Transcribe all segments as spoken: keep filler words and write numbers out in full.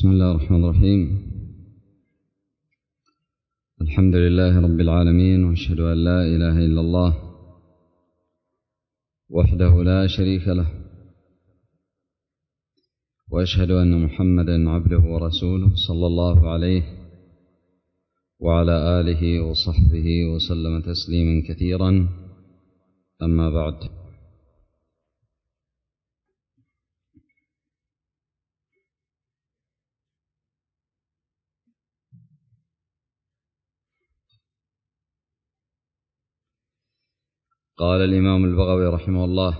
بسم الله الرحمن الرحيم. الحمد لله رب العالمين، وأشهد أن لا إله إلا الله وحده لا شريك له، وأشهد أن محمدا عبده ورسوله صلى الله عليه وعلى آله وصحبه وسلم تسليما كثيرا. أما بعد، قال الإمام البغوي رحمه الله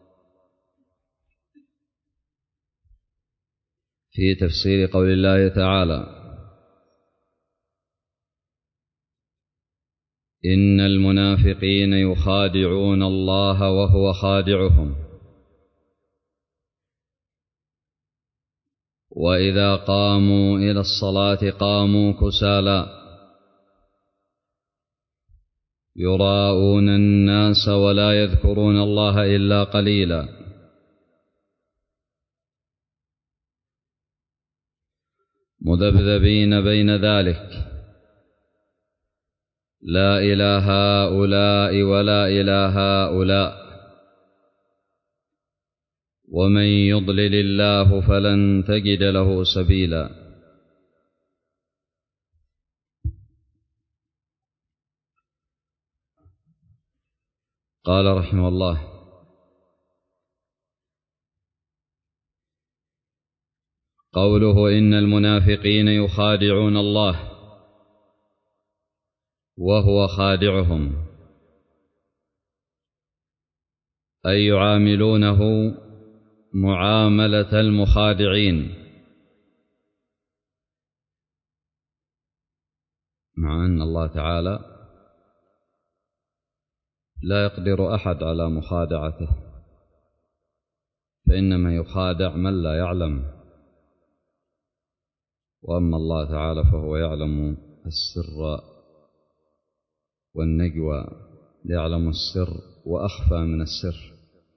في تفسير قول الله تعالى: إن المنافقين يخادعون الله وهو خادعهم، وإذا قاموا إلى الصلاة قاموا كسالى يراءون الناس ولا يذكرون الله إلا قليلا، مذبذبين بين ذلك، لا إلى هؤلاء ولا إلى هؤلاء، ومن يضلل الله فلن تجد له سبيلا. قال رحمه الله: قوله إن المنافقين يخادعون الله وهو خادعهم، أي يعاملونه معاملة المخادعين، مع أن الله تعالى لا يقدر أحد على مخادعته، فإنما يخادع من لا يعلم، وأما الله تعالى فهو يعلم السر والنجوى، يعلم السر وأخفى من السر.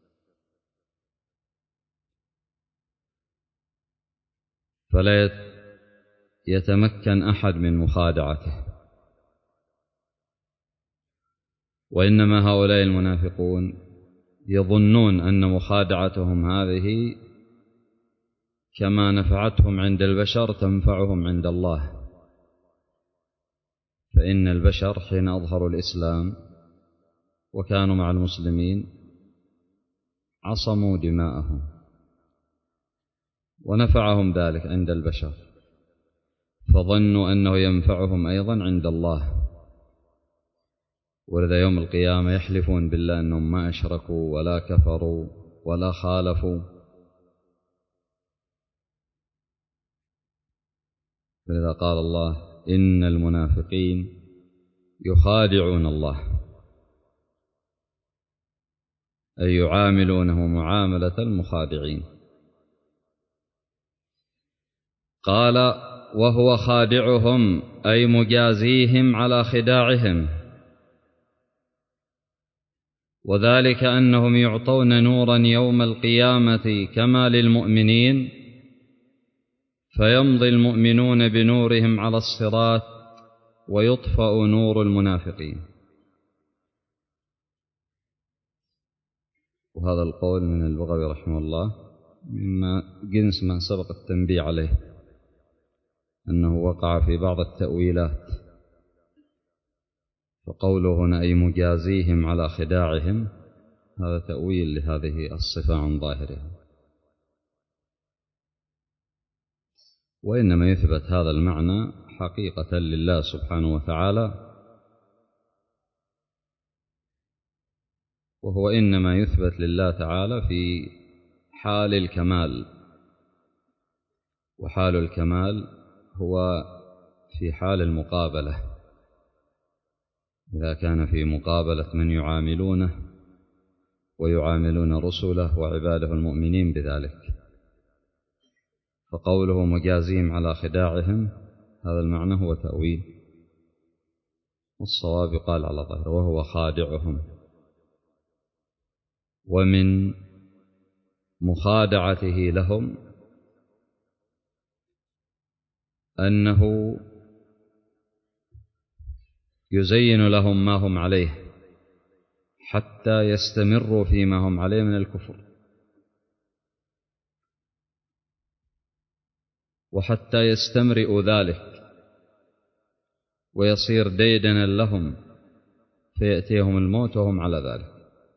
فلا يتمكن أحد من مخادعته، وإنما هؤلاء المنافقون يظنون أن مخادعتهم هذه كما نفعتهم عند البشر تنفعهم عند الله، فإن البشر حين أظهروا الإسلام وكانوا مع المسلمين عصموا دماءهم ونفعهم ذلك عند البشر، فظنوا أنه ينفعهم أيضا عند الله، ولذا يوم القيامة يحلفون بالله أنهم ما أشركوا ولا كفروا ولا خالفوا. فلذا قال الله: إن المنافقين يخادعون الله، أي يعاملونه معاملة المخادعين. قال: وهو خادعهم، أي مجازيهم على خداعهم، وذلك أنهم يعطون نورا يوم القيامة كما للمؤمنين، فيمضي المؤمنون بنورهم على الصراط ويطفأ نور المنافقين. وهذا القول من البغوي رحمه الله مما جنس ما سبق التنبيه عليه، أنه وقع في بعض التأويلات، فقوله هنا أي مجازيهم على خداعهم، هذا تأويل لهذه الصفة عن ظاهرها، وإنما يثبت هذا المعنى حقيقة لله سبحانه وتعالى، وهو إنما يثبت لله تعالى في حال الكمال، وحال الكمال هو في حال المقابلة، إذا كان في مقابلة من يعاملونه ويعاملون رسله وعباده المؤمنين بذلك. فقوله مجازيهم على خداعهم، هذا المعنى هو تأويل، والصواب قال على ظاهره وهو خادعهم. ومن مخادعته لهم أنه يزين لهم ما هم عليه حتى يستمروا فيما هم عليه من الكفر، وحتى يستمرئوا ذلك ويصير ديدنا لهم فيأتيهم الموت وهم على ذلك.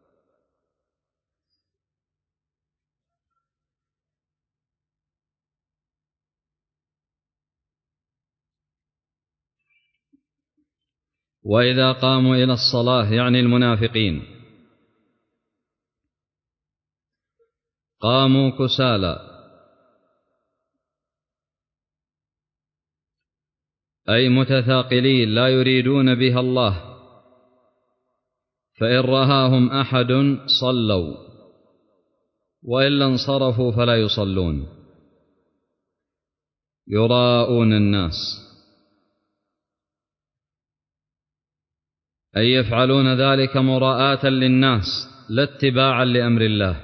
وإذا قاموا إلى الصلاة، يعني المنافقين، قاموا كسالى، أي متثاقلين لا يريدون بها الله، فإن رآهم أحد صلوا وإلا انصرفوا فلا يصلون، يراءون الناس، أي يفعلون ذلك مراءة للناس لا اتباعا لأمر الله.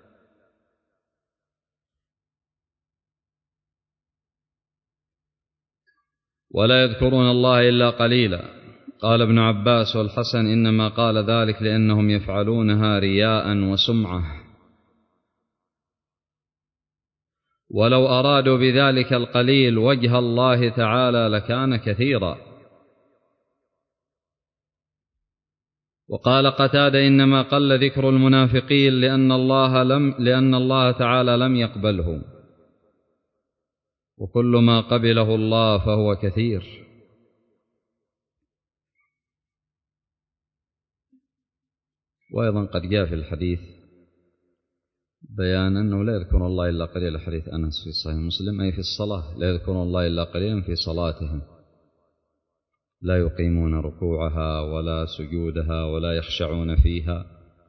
ولا يذكرون الله إلا قليلا. قال ابن عباس والحسن إنما قال ذلك لأنهم يفعلونها رياء وسمعة، ولو أرادوا بذلك القليل وجه الله تعالى لكان كثيرا. وقال قتادة إنما قل ذكر المنافقين لأن الله, لم لأن الله تعالى لم يقبله، وكل ما قبله الله فهو كثير. وأيضا قد جاء في الحديث بيان أنه لا يذكر الله إلا قليلا، حديث أنس في صحيح مسلم، أي في الصلاة لا يذكرون الله إلا قليلا في صلاتهم، لا يقيمون ركوعها ولا سجودها ولا يخشعون فيها.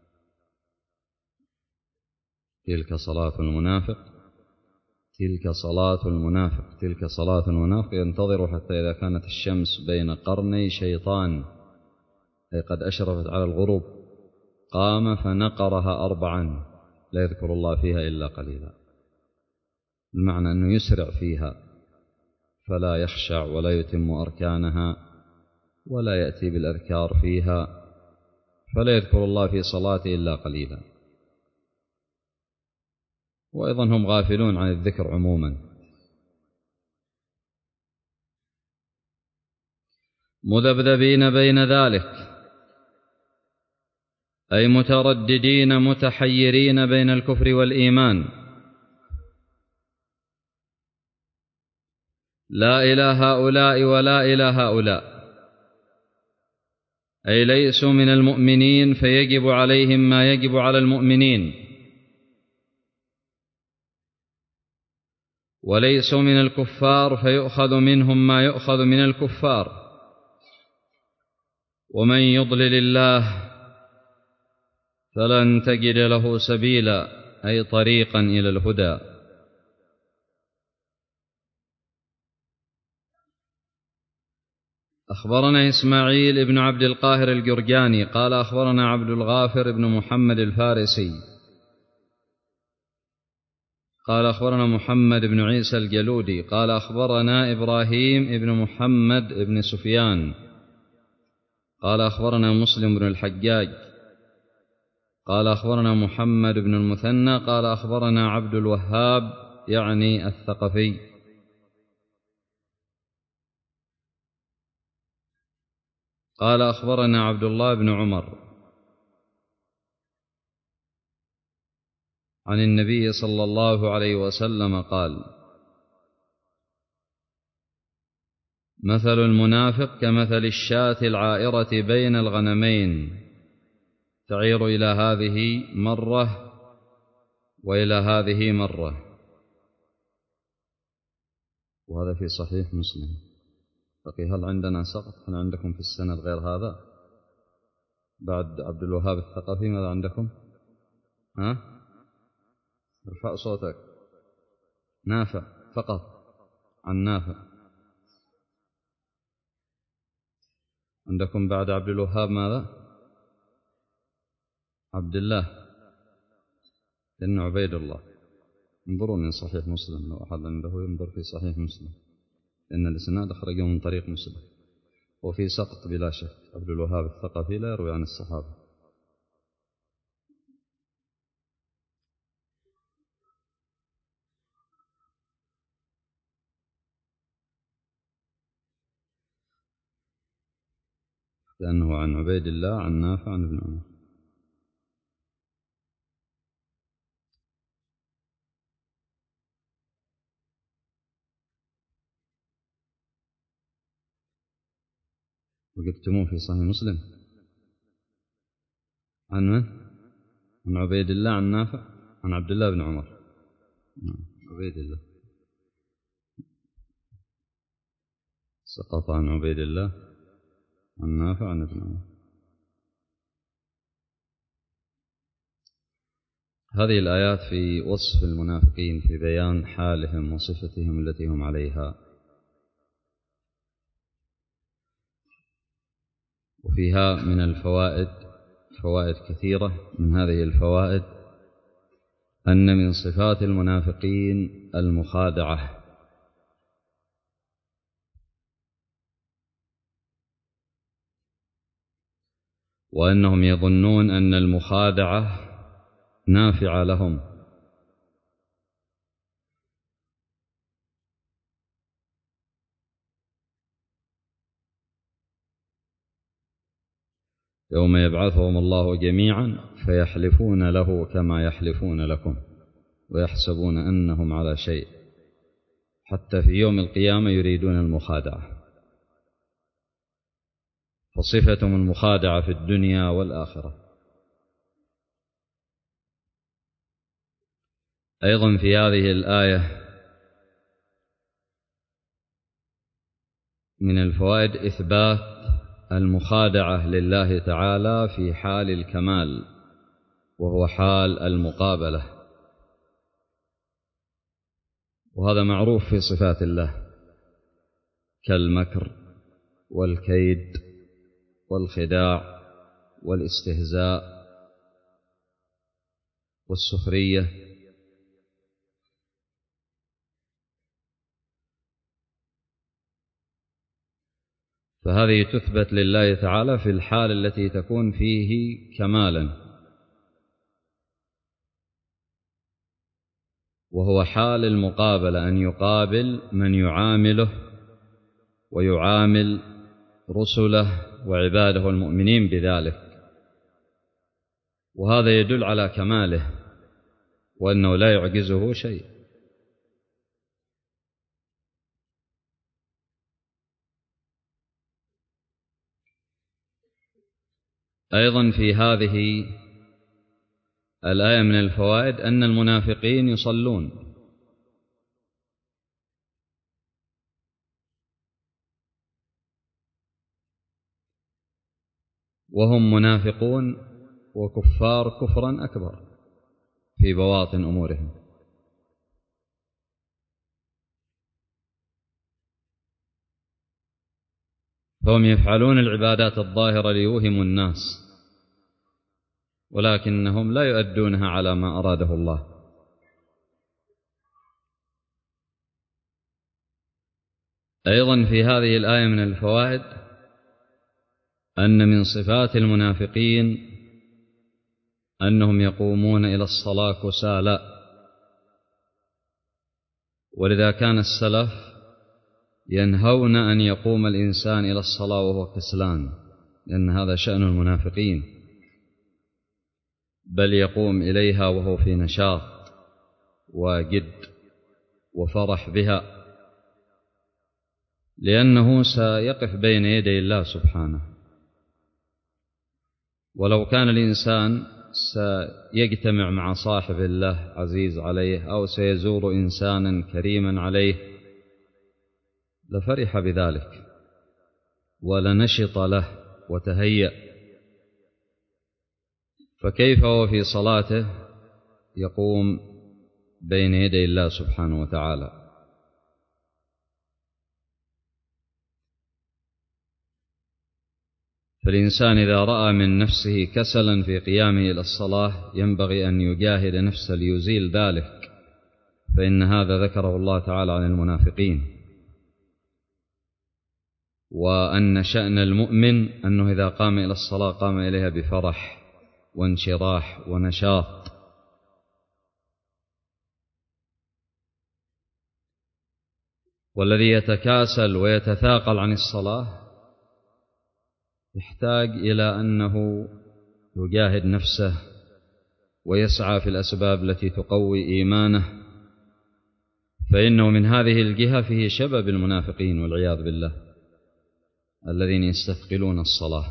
تلك صلاة المنافق، تلك صلاة المنافق، تلك صلاة المنافق، ينتظر حتى إذا كانت الشمس بين قرني شيطان، أي قد أشرفت على الغروب، قام فنقرها أربعا لا يذكر الله فيها إلا قليلا، المعنى أنه يسرع فيها فلا يخشع ولا يتم أركانها ولا يأتي بالأذكار فيها، فلا يذكر الله في صلاته إلا قليلا. وأيضا هم غافلون عن الذكر عموما. مذبذبين بين ذلك، أي مترددين متحيرين بين الكفر والإيمان، لا إلى هؤلاء ولا إلى هؤلاء، أي ليسوا من المؤمنين فيجب عليهم ما يجب على المؤمنين، وليسوا من الكفار فيؤخذ منهم ما يؤخذ من الكفار. ومن يضلل الله فلن تجد له سبيلا، أي طريقا إلى الهدى. أخبرنا إسماعيل بن عبد القاهر الجرجاني قال أخبرنا عبد الغافر بن محمد الفارسي قال أخبرنا محمد بن عيسى الجلودي قال أخبرنا إبراهيم بن محمد بن سفيان قال أخبرنا مسلم بن الحجاج قال أخبرنا محمد بن المثنى قال أخبرنا عبد الوهاب يعني الثقفي قال أخبرنا عبد الله بن عمر عن النبي صلى الله عليه وسلم قال: مثل المنافق كمثل الشاة العائرة بين الغنمين، تعير إلى هذه مرة وإلى هذه مرة. وهذا في صحيح مسلم. بقي هل عندنا سقط؟ هل عندكم في السند غير هذا؟ بعد عبد الوهاب الثقفي ماذا عندكم؟ ها؟ ارفع صوتك. نافع فقط، عن نافع. عندكم بعد عبد الوهاب ماذا؟ عبد الله بن عبيد الله. انظروا من صحيح مسلم، لو أحد عنده ينظر في صحيح مسلم. لأن الإسناد أخرجه من طريق مسلم، وفي سقط بلا شك. عبد الوهاب الثقفي لا يروي عن الصحابة. لأنه عن عبيد الله عن نافع عن ابن عمر. وجدتموه في صحيح مسلم عن من؟ عن عبيد الله عن نافع عن عبد الله بن عمر. عبيد الله سقط عن عبيد الله عن نافع عن ابن عمر. هذه الآيات في وصف المنافقين، في بيان حالهم وصفتهم التي هم عليها. وفيها من الفوائد فوائد كثيرة. من هذه الفوائد أن من صفات المنافقين المخادعة، وأنهم يظنون أن المخادعة نافعة لهم، يوم يبعثهم الله جميعا فيحلفون له كما يحلفون لكم ويحسبون أنهم على شيء، حتى في يوم القيامة يريدون المخادعة. فصفتهم المخادعة في الدنيا والآخرة. أيضا في هذه الآية من الفوائد إثبات المخادعة لله تعالى في حال الكمال، وهو حال المقابلة، وهذا معروف في صفات الله كالمكر والكيد والخداع والاستهزاء والسخرية. فهذه تثبت لله تعالى في الحال التي تكون فيه كمالا، وهو حال المقابلة، أن يقابل من يعامله ويعامل رسله وعباده المؤمنين بذلك، وهذا يدل على كماله وأنه لا يعجزه شيء. أيضا في هذه الآية من الفوائد أن المنافقين يصلون، وهم منافقون وكفار كفرا أكبر في بواطن أمورهم. فهم يفعلون العبادات الظاهرة ليوهموا الناس، ولكنهم لا يؤدونها على ما أراده الله. أيضا في هذه الآية من الفوائد أن من صفات المنافقين أنهم يقومون إلى الصلاة كسالى، ولذا كان السلف ينهون أن يقوم الإنسان إلى الصلاة وهو كسلان، لأن هذا شأن المنافقين، بل يقوم إليها وهو في نشاط وجد وفرح بها، لأنه سيقف بين يدي الله سبحانه. ولو كان الإنسان سيجتمع مع صاحب الله عزيز عليه أو سيزور إنسانا كريما عليه لفرح بذلك ولنشط له وتهيأ، فكيف هو في صلاته يقوم بين يدي الله سبحانه وتعالى؟ فالإنسان إذا رأى من نفسه كسلا في قيامه إلى الصلاة ينبغي أن يجاهد نفسه ليزيل ذلك، فإن هذا ذكره الله تعالى عن المنافقين. وأن شأن المؤمن أنه إذا قام إلى الصلاة قام إليها بفرح وانشراح ونشاط. والذي يتكاسل ويتثاقل عن الصلاة يحتاج إلى أنه يجاهد نفسه ويسعى في الأسباب التي تقوي إيمانه، فإنه من هذه الجهة فيه شبه بالمنافقين والعياذ بالله الذين يستثقلون الصلاة.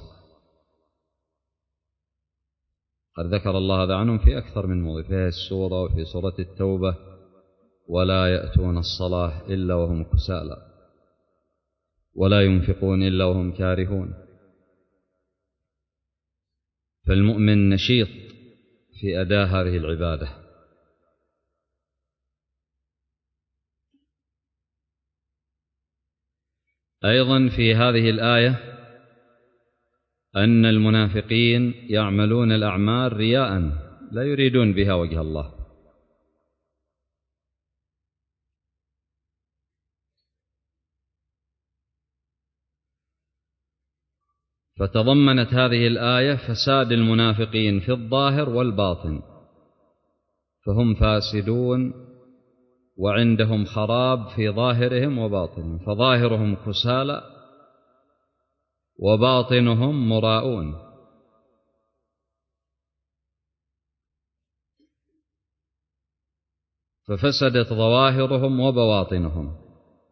قد ذكر الله هذا عنهم في أكثر من موضع في هذه السورة وفي سورة التوبة: ولا يأتون الصلاة إلا وهم كسالى ولا ينفقون إلا وهم كارهون. فالمؤمن نشيط في أداء هذه العبادة. أيضا في هذه الآية أن المنافقين يعملون الأعمال رياء لا يريدون بها وجه الله. فتضمنت هذه الآية فساد المنافقين في الظاهر والباطن، فهم فاسدون وعندهم خراب في ظاهرهم وباطنهم، فظاهرهم كسالى وباطنهم مراؤون. ففسدت ظواهرهم وبواطنهم.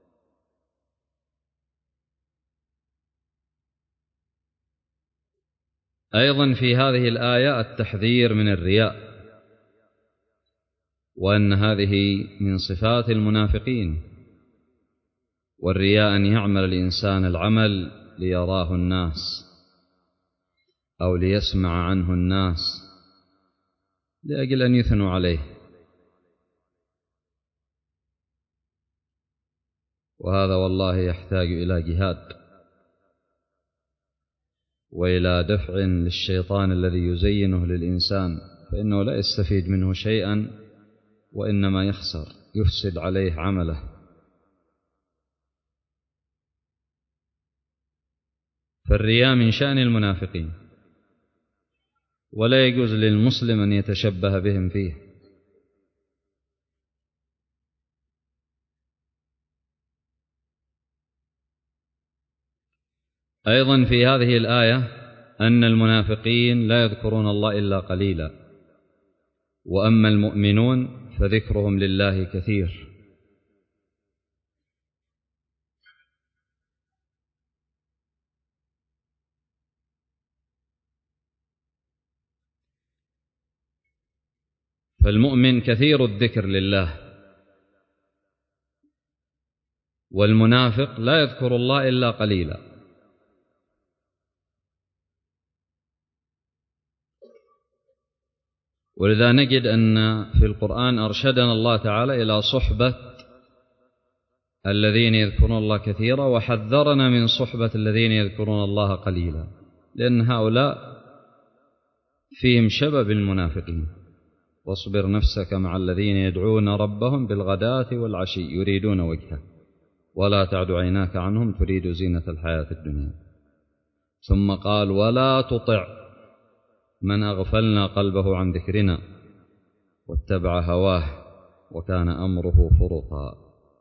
أيضا في هذه الآية التحذير من الرياء، وأن هذه من صفات المنافقين. والرياء أن يعمل الإنسان العمل ليراه الناس أو ليسمع عنه الناس لأجل أن يثنوا عليه، وهذا والله يحتاج إلى جهاد وإلى دفع للشيطان الذي يزينه للإنسان، فإنه لا يستفيد منه شيئا وإنما يخسر، يفسد عليه عمله. فالرياء من شأن المنافقين، ولا يجوز للمسلم أن يتشبه بهم فيه. أيضا في هذه الآية أن المنافقين لا يذكرون الله إلا قليلا، وأما المؤمنون فذكرهم لله كثير. فالمؤمن كثير الذكر لله، والمنافق لا يذكر الله إلا قليلا. ولذا نجد أن في القرآن أرشدنا الله تعالى إلى صحبة الذين يذكرون الله كثيرا، وحذرنا من صحبة الذين يذكرون الله قليلا، لأن هؤلاء فيهم شبه المنافقين. واصبر نفسك مع الذين يدعون ربهم بالغداة والعشي يريدون وجهه ولا تعد عيناك عنهم تريد زينة الحياة الدنيا. ثم قال: ولا تطع من أغفلنا قلبه عن ذكرنا واتبع هواه وكان أمره فرطا.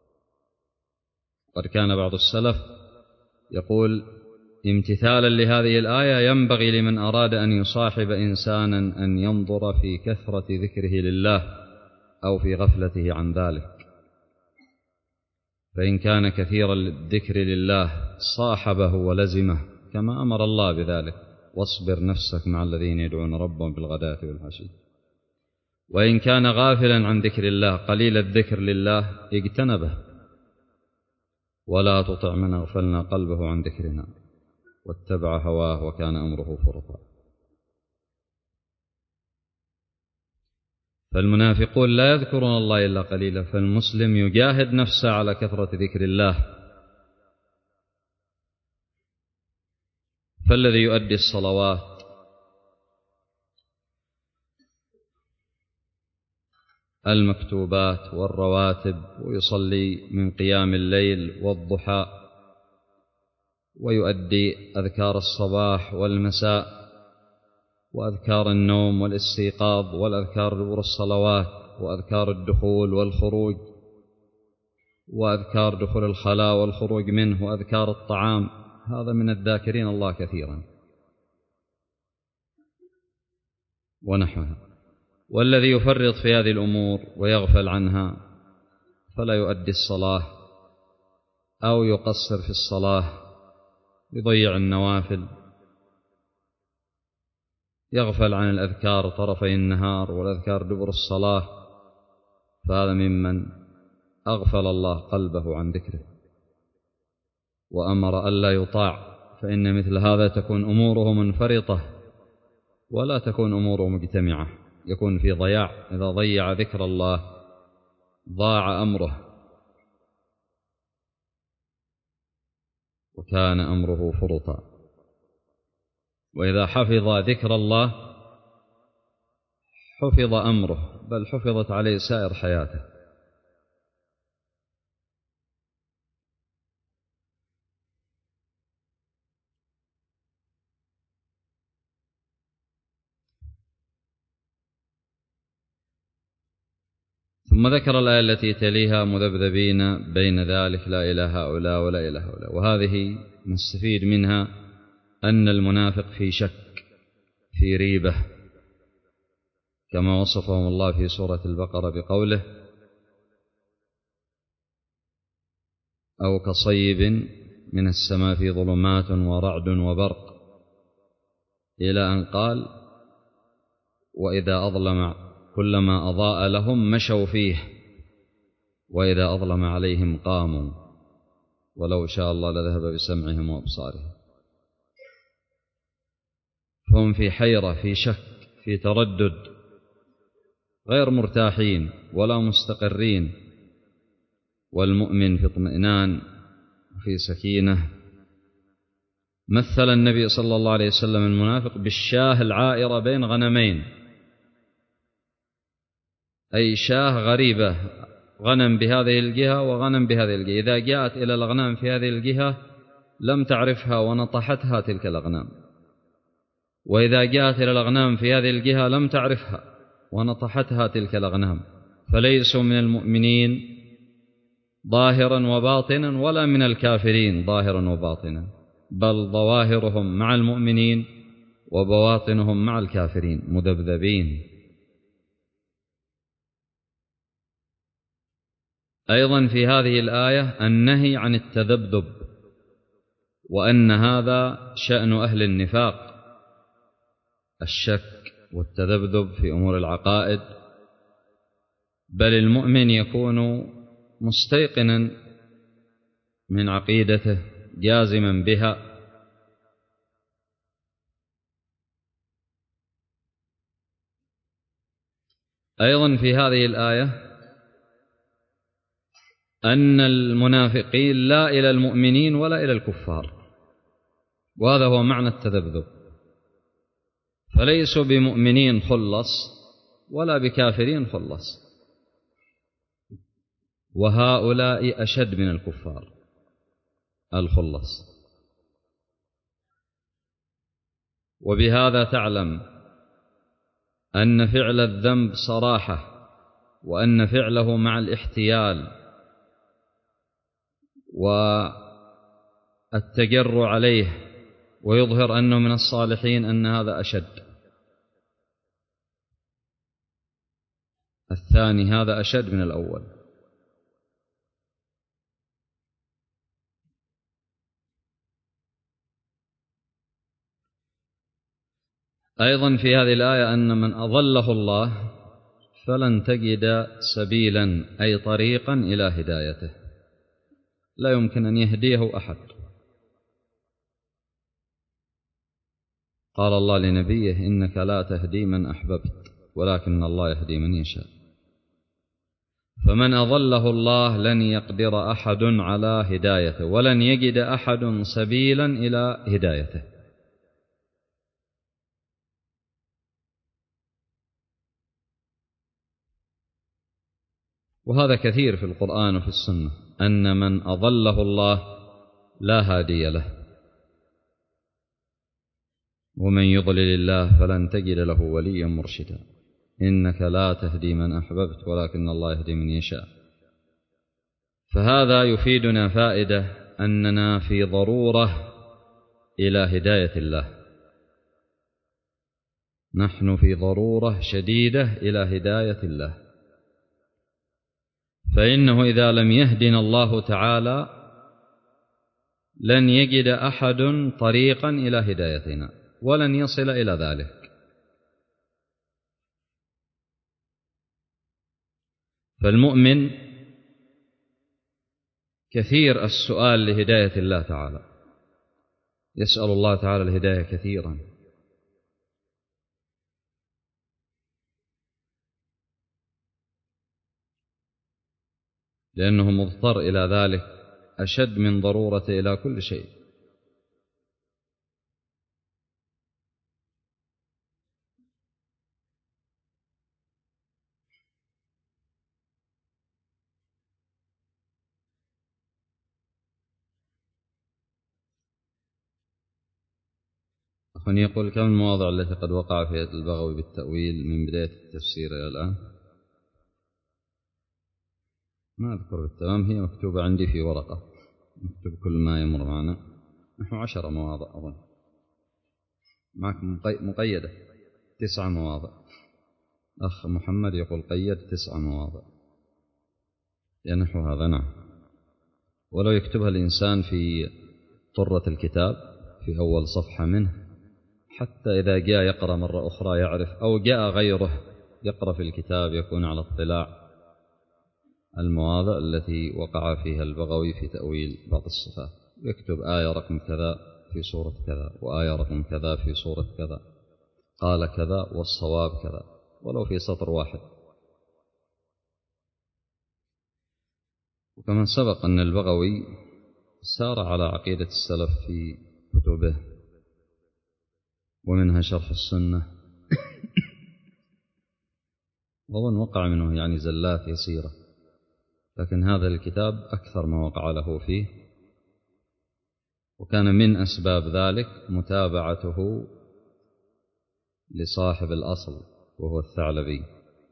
قد كان بعض السلف يقول امتثالا لهذه الآية: ينبغي لمن أراد أن يصاحب إنسانا أن ينظر في كثرة ذكره لله أو في غفلته عن ذلك، فإن كان كثير الذكر لله صاحبه ولزمه كما أمر الله بذلك: واصبر نفسك مع الذين يدعون ربهم بالغداة والعشي. وإن كان غافلا عن ذكر الله قليل الذكر لله اجتنبه. ولا تطع من أغفلنا قلبه عن ذكرنا واتبع هواه وكان أمره فرطا. فالمنافقون لا يذكرون الله إلا قليلا، فالمسلم يجاهد نفسه على كثرة ذكر الله. فالذي يؤدي الصلوات المكتوبات والرواتب ويصلي من قيام الليل والضحى ويؤدي أذكار الصباح والمساء وأذكار النوم والاستيقاظ والأذكار دبر الصلوات وأذكار الدخول والخروج وأذكار دخول الخلاء والخروج منه وأذكار الطعام، هذا من الذاكرين الله كثيرا ونحوها. والذي يفرط في هذه الأمور ويغفل عنها فلا يؤدي الصلاة أو يقصر في الصلاة، يضيع النوافل، يغفل عن الأذكار طرفي النهار والأذكار دبر الصلاة، فهذا ممن أغفل الله قلبه عن ذكره وأمر ألا يطاع، فإن مثل هذا تكون أموره منفرطة ولا تكون أموره مجتمعة، يكون في ضياع. إذا ضيع ذكر الله ضاع أمره وكان أمره فرطا. وإذا حفظ ذكر الله حفظ أمره، بل حفظت عليه سائر حياته. ثم ذكر الآية التي تليها مذبذبين بين ذلك لا إلى هؤلاء ولا إلى هؤلاء، وهذه نستفيد منها أن المنافق في شك في ريبة، كما وصفهم الله في سورة البقرة بقوله: أو كصيب من السماء في ظلمات ورعد وبرق، إلى أن قال: وإذا أظلم كلما أضاء لهم مشوا فيه وإذا أظلم عليهم قاموا ولو شاء الله لذهب بسمعهم وأبصارهم. فهم في حيرة، في شك، في تردد، غير مرتاحين ولا مستقرين. والمؤمن في اطمئنان وفي سكينة. مثل النبي صلى الله عليه وسلم المنافق بالشاة العائرة بين غنمين، أي شاة غريبة، غنم بهذه الجهة وغنم بهذه الجهة، إذا جاءت إلى الأغنام في هذه الجهة لم تعرفها ونطحتها تلك الأغنام، وإذا جاءت إلى الأغنام في هذه الجهة لم تعرفها ونطحتها تلك الأغنام. فليسوا من المؤمنين ظاهرا وباطنا ولا من الكافرين ظاهرا وباطنا، بل ظواهرهم مع المؤمنين وبواطنهم مع الكافرين مذبذبين. أيضا في هذه الآية النهي عن التذبذب، وأن هذا شأن أهل النفاق، الشك والتذبذب في أمور العقائد، بل المؤمن يكون مستيقنا من عقيدته جازما بها. أيضا في هذه الآية أن المنافقين لا إلى المؤمنين ولا إلى الكفار، وهذا هو معنى التذبذب، فليسوا بمؤمنين خلص ولا بكافرين خلص، وهؤلاء أشد من الكفار الخلص. وبهذا تعلم أن فعل الذنب صراحة، وأن فعله مع الاحتيال والتجر عليه ويظهر أنه من الصالحين أن هذا أشد. الثاني هذا أشد من الأول. أيضا في هذه الآية أن من أضله الله فلن تجد سبيلا أي طريقا إلى هدايته، لا يمكن أن يهديه أحد. قال الله لنبيه: إنك لا تهدي من أحببت ولكن الله يهدي من يشاء. فمن أضله الله لن يقدر أحد على هدايته، ولن يجد أحد سبيلا إلى هدايته. وهذا كثير في القرآن وفي السنة، أن من أضله الله لا هادي له، ومن يضلل الله فلن تجد له وليا مرشدا إنك لا تهدي من أحببت ولكن الله يهدي من يشاء. فهذا يفيدنا فائدة أننا في ضرورة إلى هداية الله، نحن في ضرورة شديدة إلى هداية الله، فإنه إذا لم يهدنا الله تعالى لن يجد أحد طريقا إلى هدايتنا ولن يصل إلى ذلك. فالمؤمن كثير السؤال لهداية الله تعالى، يسأل الله تعالى الهداية كثيرا، لأنه مضطر إلى ذلك أشد من ضرورته إلى كل شيء. أخواني يقول كم المواضع التي قد وقع فيها البغوي بالتأويل من بداية التفسير إلى الآن؟ ما أذكر بالتمام، هي مكتوبة عندي في ورقة، مكتوب كل ما يمر معنا، نحو عشر مواضع أظن، معك مقيدة تسع مواضع. أخ محمد يقول قيد تسع مواضع، ينحو هذا. نعم، ولو يكتبها الإنسان في طرة الكتاب في أول صفحة منه، حتى إذا جاء يقرأ مرة أخرى يعرف، أو جاء غيره يقرأ في الكتاب يكون على اطلاع المواضع التي وقع فيها البغوي في تأويل بعض الصفات. يكتب آية رقم كذا في سورة كذا، وآية رقم كذا في سورة كذا، قال كذا والصواب كذا، ولو في سطر واحد. وكما سبق أن البغوي سار على عقيدة السلف في كتبه، ومنها شرح السنة، وظن وقع منه يعني زلات يسيرة، لكن هذا الكتاب أكثر ما وقع له فيه، وكان من أسباب ذلك متابعته لصاحب الأصل وهو الثعلبي،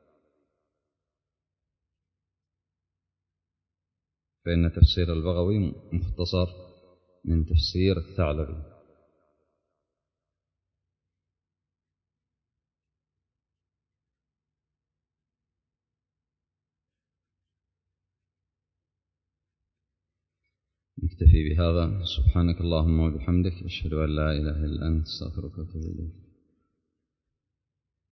فإن تفسير البغوي مختصر من تفسير الثعلبي. نكتفي بهذا. سبحانك اللهم وبحمدك، أشهد أن لا إله إلا أنت، أستغفرك وأتوب إليك.